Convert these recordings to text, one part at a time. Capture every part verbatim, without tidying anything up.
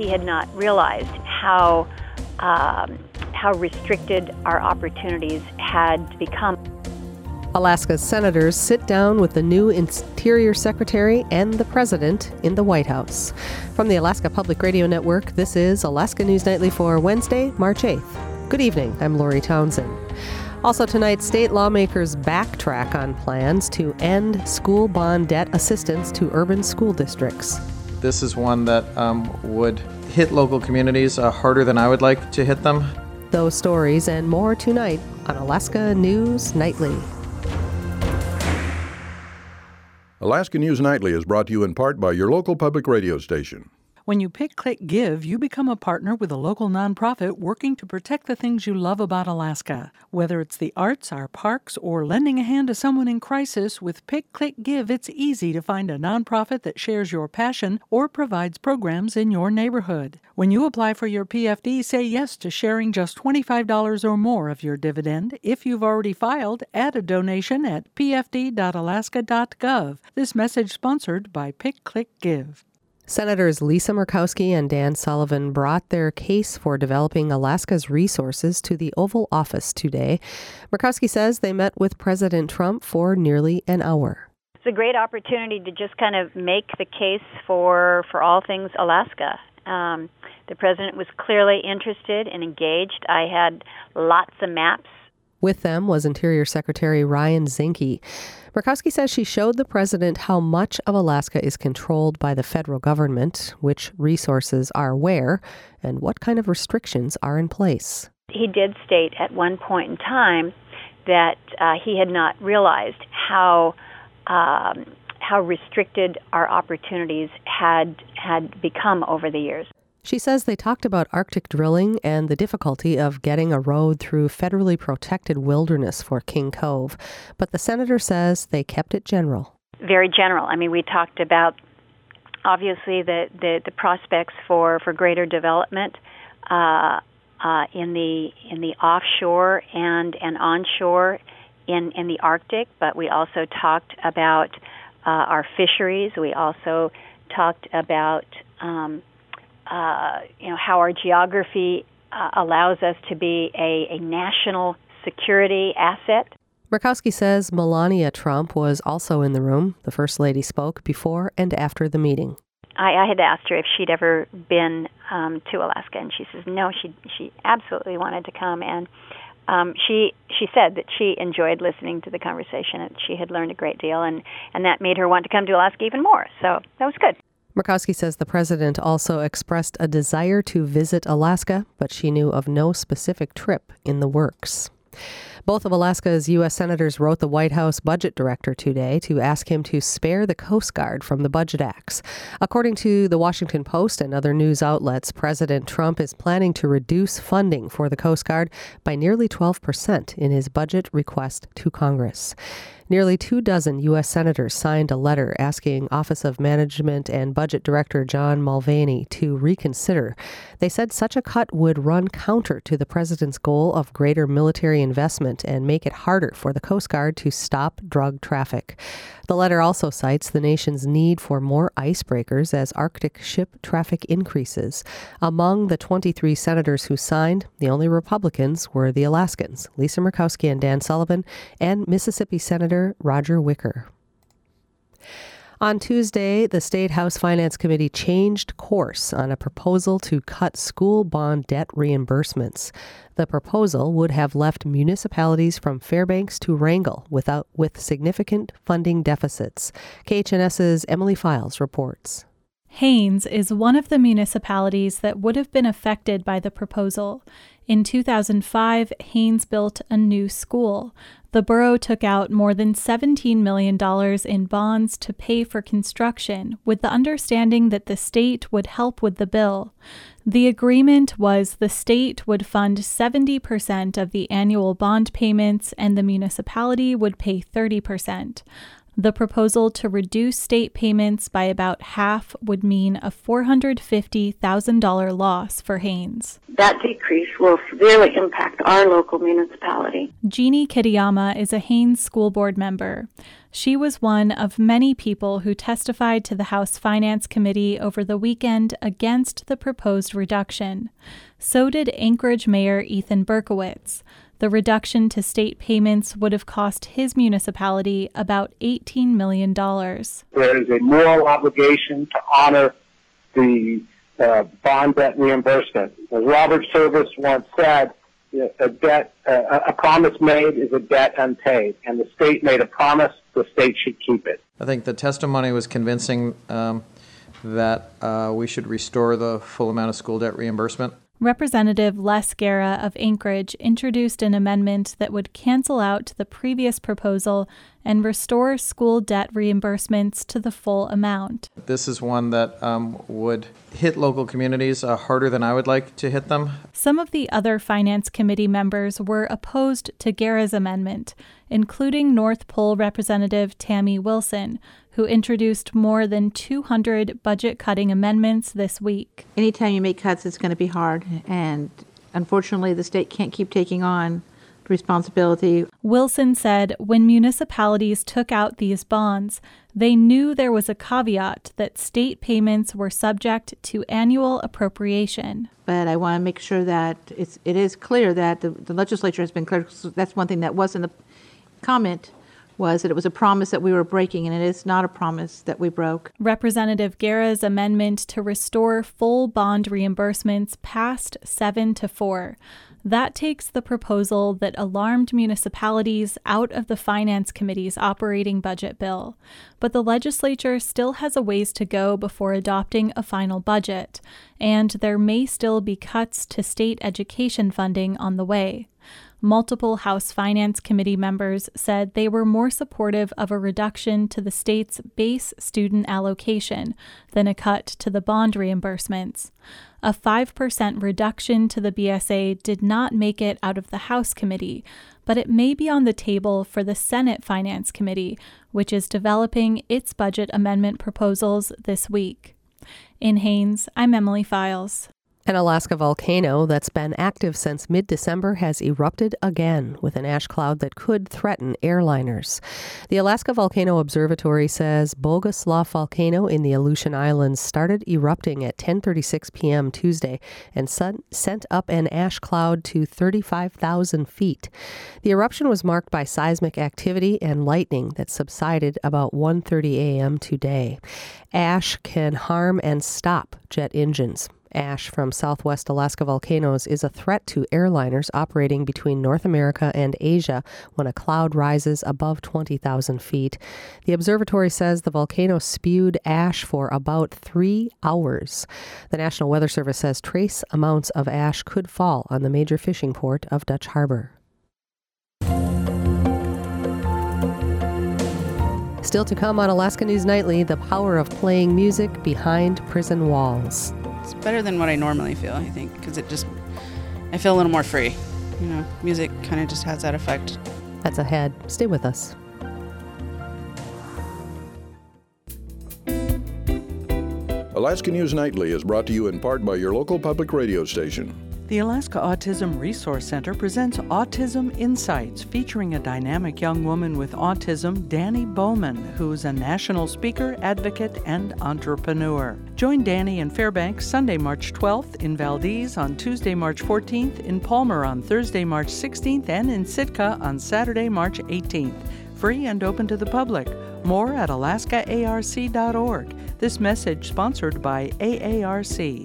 he had not realized how um, how restricted our opportunities had become. Alaska's senators sit down with the new Interior Secretary and the President in the White House. From the Alaska Public Radio Network, this is Alaska News Nightly for Wednesday, March eighth. Good evening, I'm Lori Townsend. Also tonight, state lawmakers backtrack on plans to end school bond debt assistance to urban school districts. This is one that um, would hit local communities uh, harder than I would like to hit them. Those stories and more tonight on Alaska News Nightly. Alaska News Nightly is brought to you in part by your local public radio station. When you pick Click Give, you become a partner with a local nonprofit working to protect the things you love about Alaska. Whether it's the arts, our parks, or lending a hand to someone in crisis, with Pick Click Give, it's easy to find a nonprofit that shares your passion or provides programs in your neighborhood. When you apply for your P F D, say yes to sharing just twenty-five dollars or more of your dividend. If you've already filed, add a donation at p f d dot alaska dot gov. This message sponsored by Pick Click Give. Senators Lisa Murkowski and Dan Sullivan brought their case for developing Alaska's resources to the Oval Office today. Murkowski says they met with President Trump for nearly an hour. It's a great opportunity to just kind of make the case for for all things Alaska. Um, the president was clearly interested and engaged. I had lots of maps. With them was Interior Secretary Ryan Zinke. Murkowski says she showed the president how much of Alaska is controlled by the federal government, which resources are where, and what kind of restrictions are in place. He did state at one point in time that uh, he had not realized how um, how restricted our opportunities had had become over the years. She says they talked about Arctic drilling and the difficulty of getting a road through federally protected wilderness for King Cove. But the senator says they kept it general. Very general. I mean, we talked about, obviously, the, the, the prospects for, for greater development uh, uh, in the in the offshore and, and onshore in, in the Arctic. But we also talked about uh, our fisheries. We also talked about Um, Uh, you know, how our geography uh, allows us to be a, a national security asset. Murkowski says Melania Trump was also in the room. The First Lady spoke before and after the meeting. I, I had asked her if she'd ever been um, to Alaska, and she says no, she she absolutely wanted to come. And um, she she said that she enjoyed listening to the conversation, and she had learned a great deal, and, and that made her want to come to Alaska even more. So that was good. Murkowski says the president also expressed a desire to visit Alaska, but she knew of no specific trip in the works. Both of Alaska's U S senators wrote the White House budget director today to ask him to spare the Coast Guard from the budget acts. According to the Washington Post and other news outlets, President Trump is planning to reduce funding for the Coast Guard by nearly twelve percent in his budget request to Congress. Nearly two dozen U S senators signed a letter asking Office of Management and Budget Director John Mulvaney to reconsider. They said such a cut would run counter to the president's goal of greater military investment and make it harder for the Coast Guard to stop drug traffic. The letter also cites the nation's need for more icebreakers as Arctic ship traffic increases. Among the twenty-three senators who signed, the only Republicans were the Alaskans, Lisa Murkowski and Dan Sullivan, and Mississippi Senator Roger Wicker. On Tuesday, the State House Finance Committee changed course on a proposal to cut school bond debt reimbursements. The proposal would have left municipalities from Fairbanks to Wrangell without with significant funding deficits. K H N S's Emily Files reports. Haines is one of the municipalities that would have been affected by the proposal. In two thousand five, Haines built a new school. The borough took out more than seventeen million dollars in bonds to pay for construction, with the understanding that the state would help with the bill. The agreement was the state would fund seventy percent of the annual bond payments and the municipality would pay thirty percent. The proposal to reduce state payments by about half would mean a four hundred fifty thousand dollars loss for Haines. That decrease will severely impact our local municipality. Jeannie Kitayama is a Haines school board member. She was one of many people who testified to the House Finance Committee over the weekend against the proposed reduction. So did Anchorage Mayor Ethan Berkowitz. The reduction to state payments would have cost his municipality about eighteen million dollars. There is a moral obligation to honor the uh, bond debt reimbursement. As Robert Service once said, a debt, uh, a promise made is a debt unpaid, and the state made a promise, the state should keep it. I think the testimony was convincing um, that uh, we should restore the full amount of school debt reimbursement. Representative Les Guerra of Anchorage introduced an amendment that would cancel out the previous proposal and restore school debt reimbursements to the full amount. This is one that um, would hit local communities uh, harder than I would like to hit them. Some of the other Finance Committee members were opposed to Guerra's amendment, including North Pole Representative Tammy Wilson, who introduced more than two hundred budget-cutting amendments this week. Anytime you make cuts, it's going to be hard, and unfortunately, the state can't keep taking on responsibility. Wilson said when municipalities took out these bonds, they knew there was a caveat that state payments were subject to annual appropriation. But I want to make sure that it's, it is clear that the, the legislature has been clear. So that's one thing that was in the comment, was that it was a promise that we were breaking, and it is not a promise that we broke. Representative Guerra's amendment to restore full bond reimbursements passed seven to four. That takes the proposal that alarmed municipalities out of the Finance Committee's operating budget bill. But the legislature still has a ways to go before adopting a final budget, and there may still be cuts to state education funding on the way. Multiple House Finance Committee members said they were more supportive of a reduction to the state's base student allocation than a cut to the bond reimbursements. A five percent reduction to the B S A did not make it out of the House Committee, but it may be on the table for the Senate Finance Committee, which is developing its budget amendment proposals this week. In Haines, I'm Emily Files. An Alaska volcano that's been active since mid-December has erupted again with an ash cloud that could threaten airliners. The Alaska Volcano Observatory says Boguslav Volcano in the Aleutian Islands started erupting at ten thirty-six p.m. Tuesday and sent up an ash cloud to thirty-five thousand feet. The eruption was marked by seismic activity and lightning that subsided about one thirty a.m. today. Ash can harm and stop jet engines. Ash from Southwest Alaska volcanoes is a threat to airliners operating between North America and Asia when a cloud rises above twenty thousand feet. The observatory says the volcano spewed ash for about three hours. The National Weather Service says trace amounts of ash could fall on the major fishing port of Dutch Harbor. Still to come on Alaska News Nightly, the power of playing music behind prison walls. It's better than what I normally feel, I think, because it just, I feel a little more free. You know, music kind of just has that effect. That's ahead. Stay with us. Alaska News Nightly is brought to you in part by your local public radio station. The Alaska Autism Resource Center presents Autism Insights, featuring a dynamic young woman with autism, Danny Bowman, who's a national speaker, advocate, and entrepreneur. Join Danny in Fairbanks Sunday, March twelfth, in Valdez on Tuesday, March fourteenth, in Palmer on Thursday, March sixteenth, and in Sitka on Saturday, March eighteenth. Free and open to the public. More at alaska A R C dot org. This message sponsored by A A R C.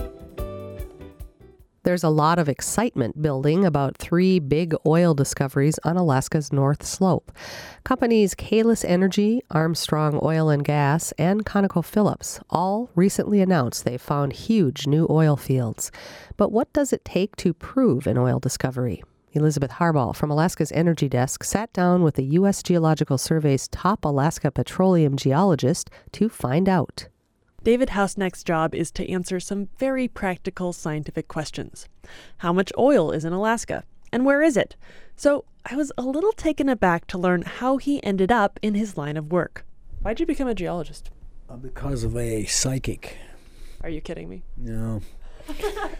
There's a lot of excitement building about three big oil discoveries on Alaska's North Slope. Companies Kalis Energy, Armstrong Oil and Gas, and ConocoPhillips all recently announced they've found huge new oil fields. But what does it take to prove an oil discovery? Elizabeth Harbaugh from Alaska's Energy Desk sat down with the U S Geological Survey's top Alaska petroleum geologist to find out. David Hausneck's job is to answer some very practical scientific questions. How much oil is in Alaska? And where is it? So I was a little taken aback to learn how he ended up in his line of work. Why'd you become a geologist? Uh, because of a psychic. Are you kidding me? No.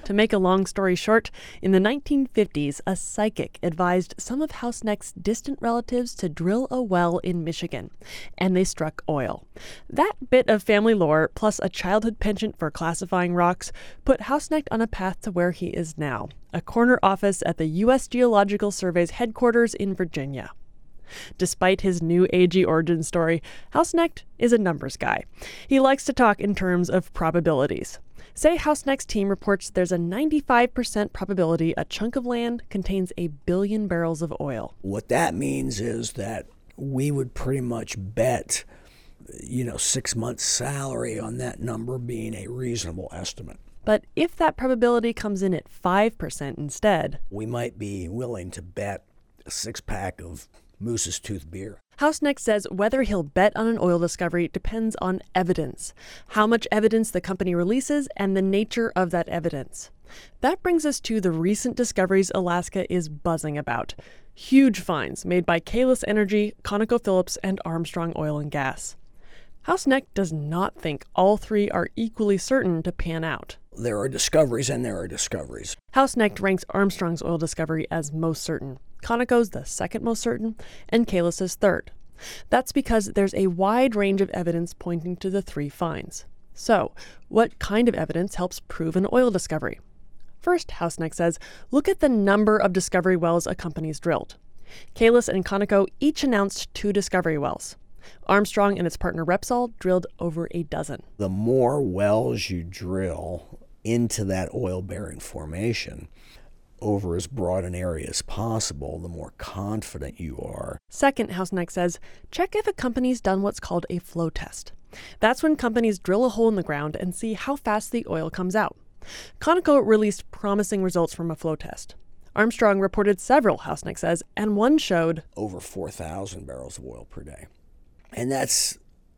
To make a long story short, in the nineteen fifties, a psychic advised some of Hausnecht's distant relatives to drill a well in Michigan, and they struck oil. That bit of family lore, plus a childhood penchant for classifying rocks, put Hausnecht on a path to where he is now, a corner office at the U S Geological Survey's headquarters in Virginia. Despite his new agey origin story, Hausnecht is a numbers guy. He likes to talk in terms of probabilities. Say Hausnecht's team reports there's a ninety-five percent probability a chunk of land contains a billion barrels of oil. What that means is that we would pretty much bet, you know, six months' salary on that number being a reasonable estimate. But if that probability comes in at five percent instead, we might be willing to bet a six-pack of Moose's Tooth beer. Hausnecht says whether he'll bet on an oil discovery depends on evidence, how much evidence the company releases, and the nature of that evidence. That brings us to the recent discoveries Alaska is buzzing about. Huge finds made by Kalis Energy, ConocoPhillips, and Armstrong Oil and Gas. Hausnecht does not think all three are equally certain to pan out. There are discoveries and there are discoveries. Hausnecht ranks Armstrong's oil discovery as most certain, Conoco's the second most certain, and Kalis is third. That's because there's a wide range of evidence pointing to the three finds. So, what kind of evidence helps prove an oil discovery? First, Hausnecht says, look at the number of discovery wells a company's drilled. Kalis and Conoco each announced two discovery wells. Armstrong and its partner Repsol drilled over a dozen. The more wells you drill into that oil-bearing formation over as broad an area as possible, the more confident you are. Second, Hausnecht says, check if a company's done what's called a flow test. That's when companies drill a hole in the ground and see how fast the oil comes out. Conoco released promising results from a flow test. Armstrong reported several, Hausnecht says, and one showed over four thousand barrels of oil per day. And that's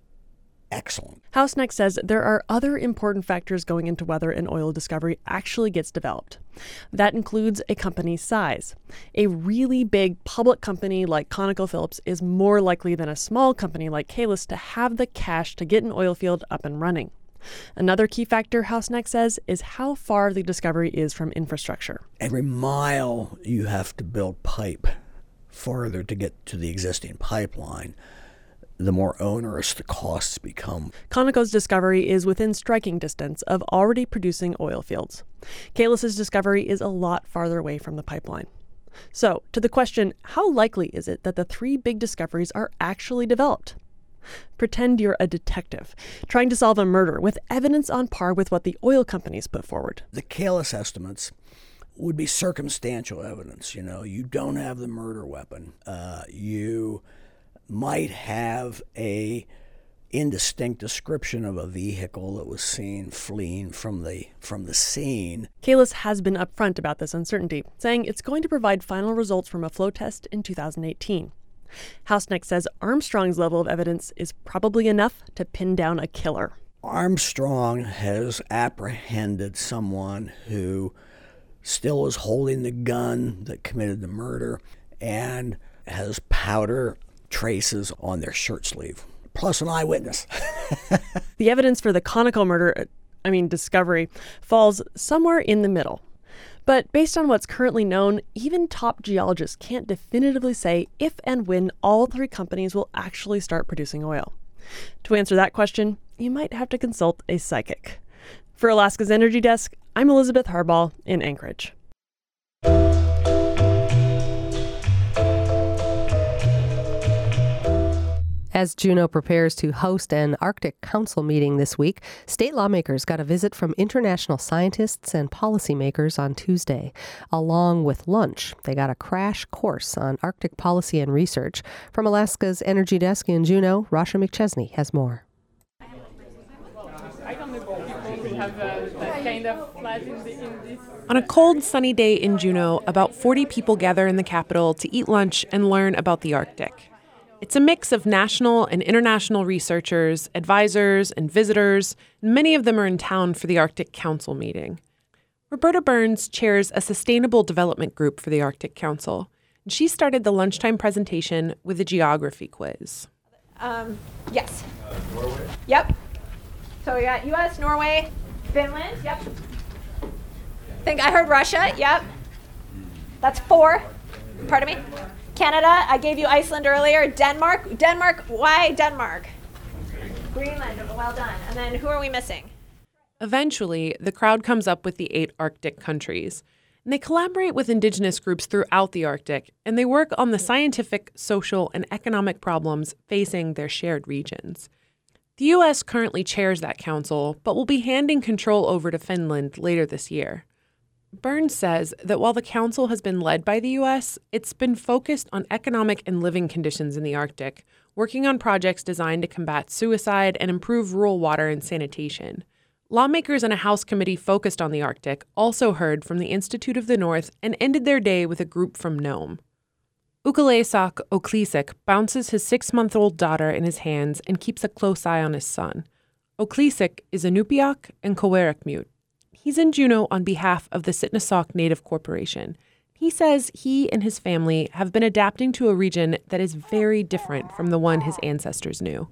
excellent. Hausnecht says there are other important factors going into whether an oil discovery actually gets developed. That includes a company's size. A really big public company like ConocoPhillips is more likely than a small company like Kalis to have the cash to get an oil field up and running. Another key factor, Hausnecht says, is how far the discovery is from infrastructure. Every mile you have to build pipe further to get to the existing pipeline, the more onerous the costs become. Conoco's discovery is within striking distance of already producing oil fields. Kalis's discovery is a lot farther away from the pipeline. So, to the question, how likely is it that the three big discoveries are actually developed? Pretend you're a detective, trying to solve a murder with evidence on par with what the oil companies put forward. The Kalis estimates would be circumstantial evidence. You know, you don't have the murder weapon. Uh, you might have a indistinct description of a vehicle that was seen fleeing from the from the scene. Kalis has been upfront about this uncertainty, saying it's going to provide final results from a flow test in two thousand eighteen. Hausnecht says Armstrong's level of evidence is probably enough to pin down a killer. Armstrong has apprehended someone who still is holding the gun that committed the murder and has powder traces on their shirt sleeve, plus an eyewitness. The evidence for the Conoco murder, I mean discovery, falls somewhere in the middle. But based on what's currently known, even top geologists can't definitively say if and when all three companies will actually start producing oil. To answer that question, you might have to consult a psychic. For Alaska's Energy Desk, I'm Elizabeth Harbaugh in Anchorage. As Juneau prepares to host an Arctic Council meeting this week, state lawmakers got a visit from international scientists and policymakers on Tuesday. Along with lunch, they got a crash course on Arctic policy and research. From Alaska's Energy Desk in Juneau, Rasha McChesney has more. On a cold, sunny day in Juneau, about forty people gather in the capital to eat lunch and learn about the Arctic. It's a mix of national and international researchers, advisors, and visitors. Many of them are in town for the Arctic Council meeting. Roberta Burns chairs a sustainable development group for the Arctic Council. And she started the lunchtime presentation with a geography quiz. Um, yes. Uh, Norway? Yep. So we got U S, Norway, Finland, yep. think I heard Russia. Yep. That's four. Pardon me. Canada. I gave you Iceland earlier. Denmark. Denmark. Why Denmark? Greenland. Well done. And then who are we missing? Eventually, the crowd comes up with the eight Arctic countries. And they collaborate with indigenous groups throughout the Arctic, and they work on the scientific, social, and economic problems facing their shared regions. The U S currently chairs that council, but will be handing control over to Finland later this year. Burns says that while the council has been led by the U S, it's been focused on economic and living conditions in the Arctic, working on projects designed to combat suicide and improve rural water and sanitation. Lawmakers in a House committee focused on the Arctic also heard from the Institute of the North and ended their day with a group from Nome. Ukalesak Oklisik bounces his six-month-old daughter in his hands and keeps a close eye on his son. Oklisik is Inupiaq and Cowereckmute. He's in Juneau on behalf of the Sitnasauk Native Corporation. He says he and his family have been adapting to a region that is very different from the one his ancestors knew.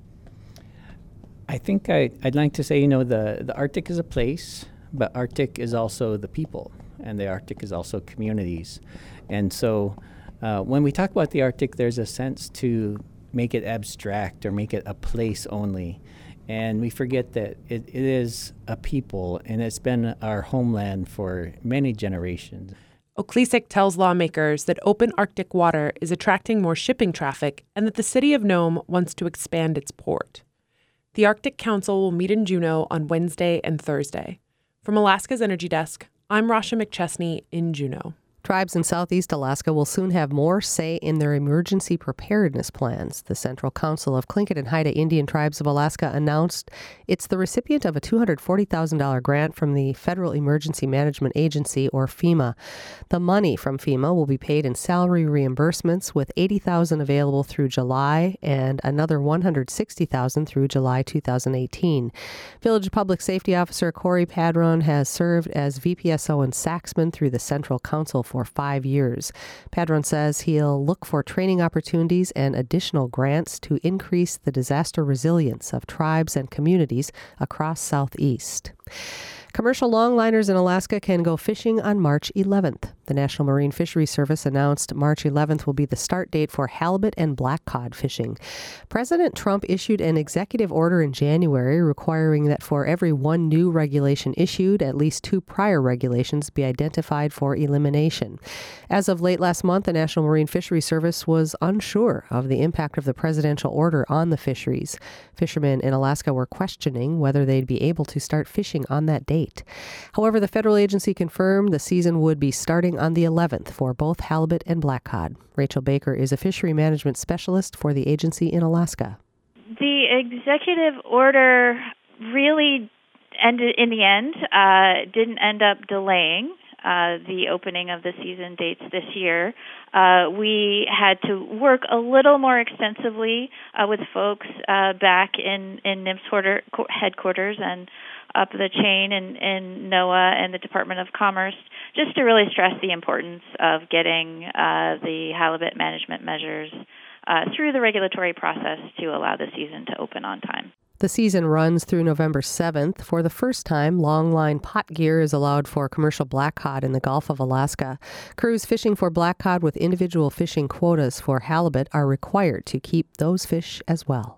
I think I, I'd like to say, you know, the, the Arctic is a place, but Arctic is also the people, and the Arctic is also communities. And so uh, when we talk about the Arctic, there's a sense to make it abstract or make it a place only. And we forget that it, it is a people, and it's been our homeland for many generations. Oklisik tells lawmakers that open Arctic water is attracting more shipping traffic and that the city of Nome wants to expand its port. The Arctic Council will meet in Juneau on Wednesday and Thursday. From Alaska's Energy Desk, I'm Rasha McChesney in Juneau. Tribes in southeast Alaska will soon have more say in their emergency preparedness plans. The Central Council of Tlingit and Haida Indian Tribes of Alaska announced it's the recipient of a two hundred forty thousand dollars grant from the Federal Emergency Management Agency, or FEMA. The money from FEMA will be paid in salary reimbursements, with eighty thousand dollars available through July and another one hundred sixty thousand dollars through July two thousand eighteen. Village Public Safety Officer Corey Padron has served as V P S O in Saxman through the Central Council for five years. Padron says he'll look for training opportunities and additional grants to increase the disaster resilience of tribes and communities across Southeast. Commercial longliners in Alaska can go fishing on March eleventh. The National Marine Fisheries Service announced March eleventh will be the start date for halibut and black cod fishing. President Trump issued an executive order in January requiring that for every one new regulation issued, at least two prior regulations be identified for elimination. As of late last month, the National Marine Fisheries Service was unsure of the impact of the presidential order on the fisheries. Fishermen in Alaska were questioning whether they'd be able to start fishing on that date. However, the federal agency confirmed the season would be starting on the eleventh for both halibut and black cod. Rachel Baker is a fishery management specialist for the agency in Alaska. The executive order really ended, in the end, uh, didn't end up delaying uh, the opening of the season dates this year. Uh, we had to work a little more extensively uh, with folks uh, back in, in NMFS headquarters and up the chain in, in NOAA and the Department of Commerce, just to really stress the importance of getting uh, the halibut management measures uh, through the regulatory process to allow the season to open on time. The season runs through November seventh. For the first time, longline pot gear is allowed for commercial black cod in the Gulf of Alaska. Crews fishing for black cod with individual fishing quotas for halibut are required to keep those fish as well.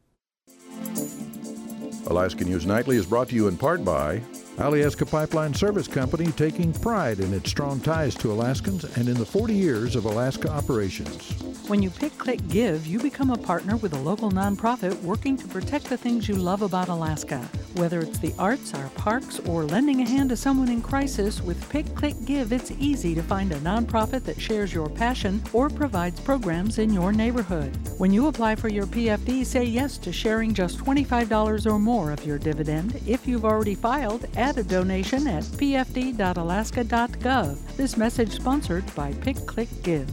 Alaska News Nightly is brought to you in part by Alyeska Pipeline Service Company, taking pride in its strong ties to Alaskans and in the forty years of Alaska operations. When you pick, click, give, you become a partner with a local nonprofit working to protect the things you love about Alaska. Whether it's the arts, our parks, or lending a hand to someone in crisis, with Pick, Click, Give, it's easy to find a nonprofit that shares your passion or provides programs in your neighborhood. When you apply for your P F D, say yes to sharing just twenty-five dollars or more of your dividend. If you've already filed, add a donation at p f d dot alaska dot gov. This message sponsored by Pick, Click, Give.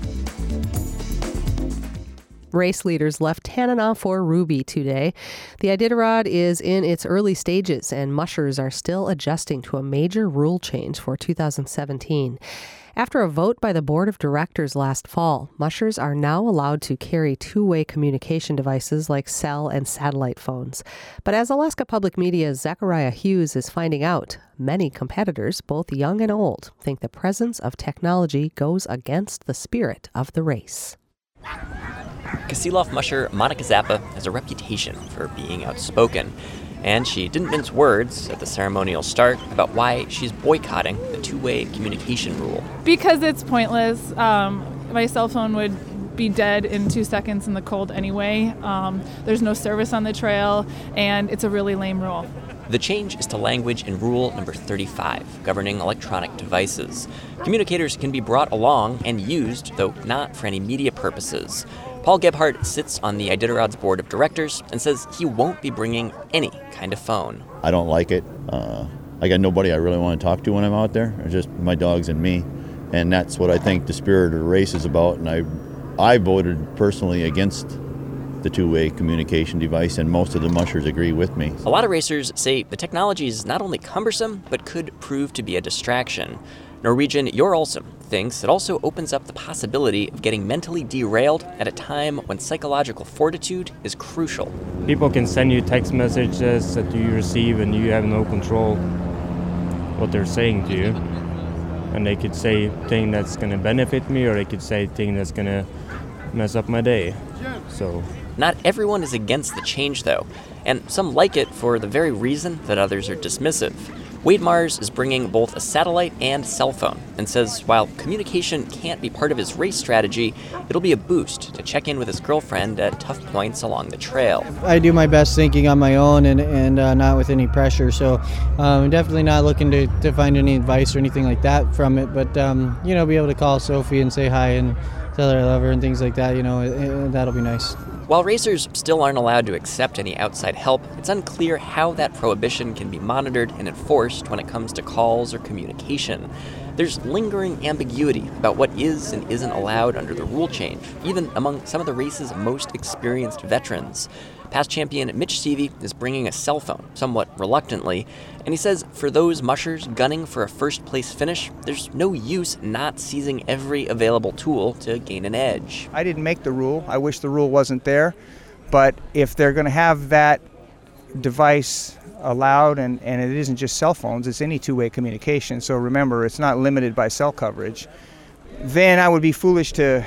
Race leaders left Tanana for Ruby today. The Iditarod is in its early stages, and mushers are still adjusting to a major rule change for two thousand seventeen. After a vote by the board of directors last fall, mushers are now allowed to carry two-way communication devices like cell and satellite phones. But as Alaska Public Media's Zachariah Hughes is finding out, many competitors, both young and old, think the presence of technology goes against the spirit of the race. Kasilof musher Monica Zappa has a reputation for being outspoken, and she didn't mince words at the ceremonial start about why she's boycotting the two-way communication rule. Because it's pointless. Um, my cell phone would be dead in two seconds in the cold anyway. Um, there's no service on the trail, and it's a really lame rule. The change is to language in Rule Number thirty-five, governing electronic devices. Communicators can be brought along and used, though not for any media purposes. Paul Gebhardt sits on the Iditarod's board of directors and says he won't be bringing any kind of phone. I don't like it. Uh, I got nobody I really want to talk to when I'm out there. It's just my dogs and me. And that's what I think the spirit of the race is about. And I, I voted personally against the two-way communication device, and most of the mushers agree with me. A lot of racers say the technology is not only cumbersome, but could prove to be a distraction. Norwegian Jor Olsen thinks it also opens up the possibility of getting mentally derailed at a time when psychological fortitude is crucial. People can send you text messages that you receive and you have no control what they're saying to you. And they could say thing that's going to benefit me, or they could say thing that's going to mess up my day. So not everyone is against the change, though, and some like it for the very reason that others are dismissive. Wade Mars is bringing both a satellite and cell phone and says while communication can't be part of his race strategy, it'll be a boost to check in with his girlfriend at tough points along the trail. I do my best thinking on my own and, and uh, not with any pressure, so um, I'm definitely not looking to, to find any advice or anything like that from it, but um, you know, be able to call Sophie and say hi and tell her I love her and things like that, you know, it, it, that'll be nice. While racers still aren't allowed to accept any outside help, it's unclear how that prohibition can be monitored and enforced when it comes to calls or communication. There's lingering ambiguity about what is and isn't allowed under the rule change, even among some of the race's most experienced veterans. Past champion Mitch Seavey is bringing a cell phone, somewhat reluctantly, and he says for those mushers gunning for a first-place finish, there's no use not seizing every available tool to gain an edge. I didn't make the rule. I wish the rule wasn't there, but if they're going to have that device allowed, and, and it isn't just cell phones, it's any two-way communication, so remember, it's not limited by cell coverage, then I would be foolish to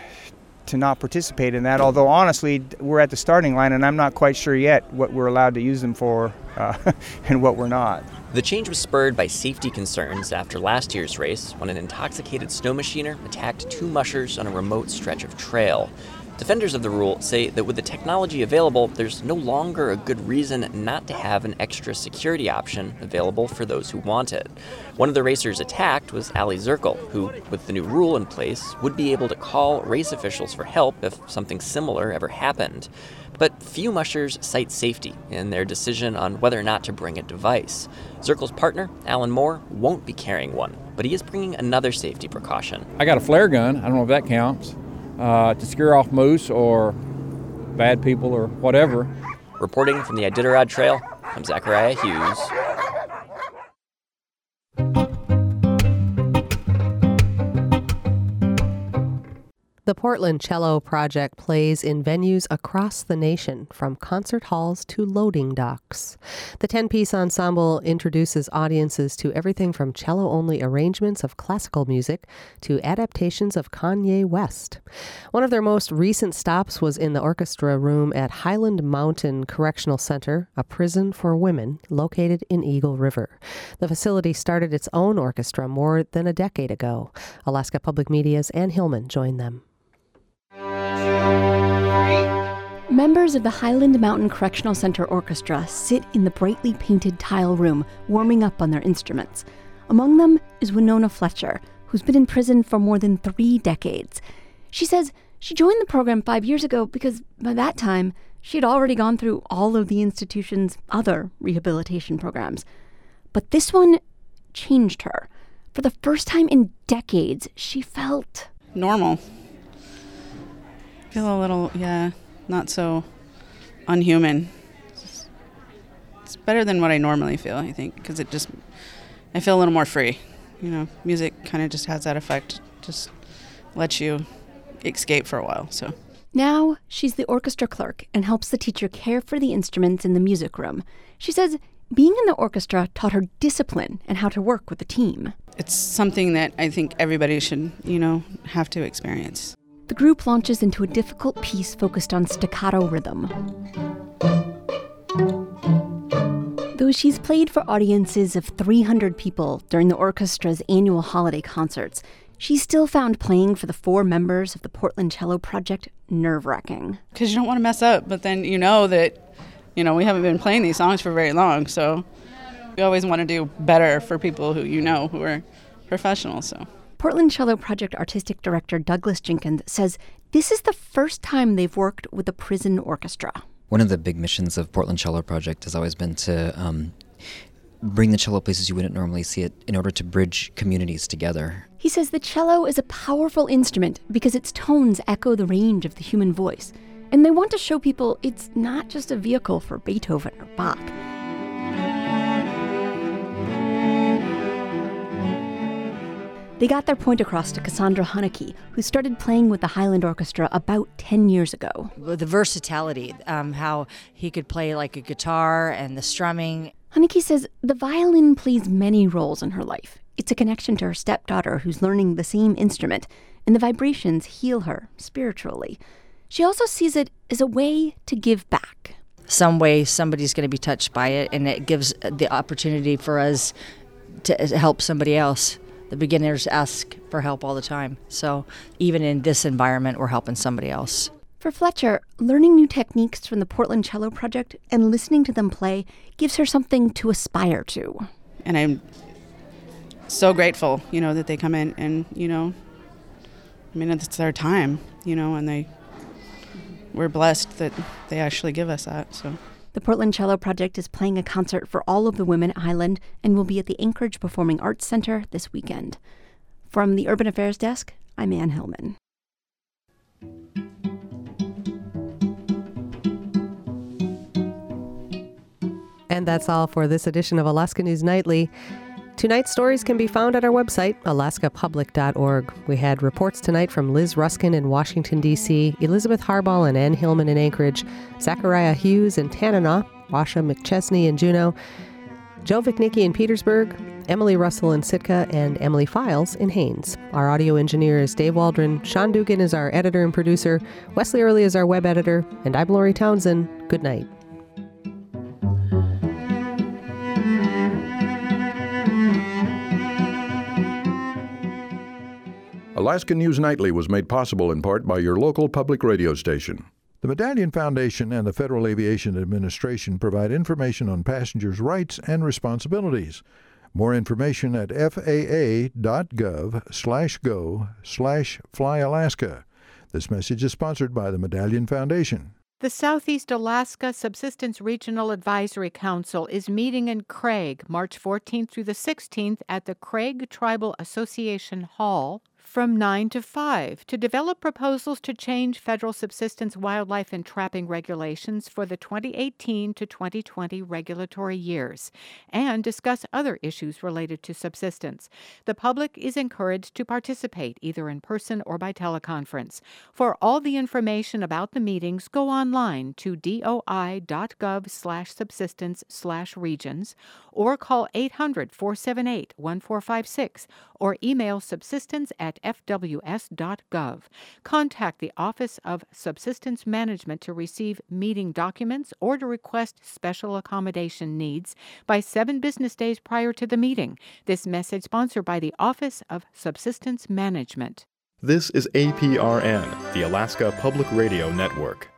to not participate in that, although honestly we're at the starting line and I'm not quite sure yet what we're allowed to use them for uh, and what we're not. The change was spurred by safety concerns after last year's race when an intoxicated snow machiner attacked two mushers on a remote stretch of trail. Defenders of the rule say that with the technology available, there's no longer a good reason not to have an extra security option available for those who want it. One of the racers attacked was Ali Zirkle, who, with the new rule in place, would be able to call race officials for help if something similar ever happened. But few mushers cite safety in their decision on whether or not to bring a device. Zirkle's partner, Alan Moore, won't be carrying one, but he is bringing another safety precaution. I got a flare gun. I don't know if that counts. Uh, to scare off moose or bad people or whatever. Reporting from the Iditarod Trail, I'm Zachariah Hughes. The Portland Cello Project plays in venues across the nation, from concert halls to loading docks. The ten-piece ensemble introduces audiences to everything from cello-only arrangements of classical music to adaptations of Kanye West. One of their most recent stops was in the orchestra room at Highland Mountain Correctional Center, a prison for women located in Eagle River. The facility started its own orchestra more than a decade ago. Alaska Public Media's Ann Hillman joined them. Members of the Highland Mountain Correctional Center Orchestra sit in the brightly painted tile room, warming up on their instruments. Among them is Winona Fletcher, who's been in prison for more than three decades. She says she joined the program five years ago because by that time, she had already gone through all of the institution's other rehabilitation programs. But this one changed her. For the first time in decades, she felt normal. I feel a little, yeah, not so unhuman. It's, it's better than what I normally feel, I think, because it just, I feel a little more free, You know, music kind of just has that effect, just lets you escape for a while, so. Now, she's the orchestra clerk and helps the teacher care for the instruments in the music room. She says being in the orchestra taught her discipline and how to work with a team. It's something that I think everybody should, you know, have to experience. The group launches into a difficult piece focused on staccato rhythm. Though she's played for audiences of three hundred people during the orchestra's annual holiday concerts, she still found playing for the four members of the Portland Cello Project nerve-wracking. Because you don't want to mess up, but then you know that, you know, we haven't been playing these songs for very long, so we always want to do better for people who you know who are professionals. So Portland Cello Project Artistic Director Douglas Jenkins says this is the first time they've worked with a prison orchestra. One of the big missions of Portland Cello Project has always been to um, bring the cello places you wouldn't normally see it in order to bridge communities together. He says the cello is a powerful instrument because its tones echo the range of the human voice. And they want to show people it's not just a vehicle for Beethoven or Bach. They got their point across to Cassandra Haneke, who started playing with the Highland Orchestra about ten years ago. The versatility, um, how he could play like a guitar and the strumming. Haneke says the violin plays many roles in her life. It's a connection to her stepdaughter who's learning the same instrument, and the vibrations heal her spiritually. She also sees it as a way to give back. Some way somebody's going to be touched by it, and it gives the opportunity for us to help somebody else. The beginners ask for help all the time. So even in this environment, we're helping somebody else. For Fletcher, learning new techniques from the Portland Cello Project and listening to them play gives her something to aspire to. And I'm so grateful, you know, that they come in and, you know, I mean, it's their time, you know, and they, we're blessed that they actually give us that, so. The Portland Cello Project is playing a concert for all of the women at Highland and will be at the Anchorage Performing Arts Center this weekend. From the Urban Affairs Desk, I'm Ann Hillman. And that's all for this edition of Alaska News Nightly. Tonight's stories can be found at our website, alaska public dot org. We had reports tonight from Liz Ruskin in Washington, D C, Elizabeth Harbaugh and Ann Hillman in Anchorage, Zachariah Hughes in Tanana, Washa McChesney in Juneau, Joe Viknicki in Petersburg, Emily Russell in Sitka, and Emily Files in Haines. Our audio engineer is Dave Waldron, Sean Dugan is our editor and producer, Wesley Early is our web editor, and I'm Lori Townsend. Good night. Alaska News Nightly was made possible in part by your local public radio station. The Medallion Foundation and the Federal Aviation Administration provide information on passengers' rights and responsibilities. More information at F A A dot gov slash go slash fly Alaska. This message is sponsored by the Medallion Foundation. The Southeast Alaska Subsistence Regional Advisory Council is meeting in Craig, March fourteenth through the sixteenth at the Craig Tribal Association Hall from nine to five to develop proposals to change federal subsistence wildlife and trapping regulations for the twenty eighteen to twenty twenty regulatory years and discuss other issues related to subsistence. The public is encouraged to participate either in person or by teleconference. For all the information about the meetings, go online to doi.gov slash subsistence slash regions or call eight hundred, four seven eight, one four five six or email subsistence at f w s dot gov. Contact the Office of Subsistence Management to receive meeting documents or to request special accommodation needs by seven business days prior to the meeting. This message sponsored by the Office of Subsistence Management. This is A P R N, the Alaska Public Radio Network.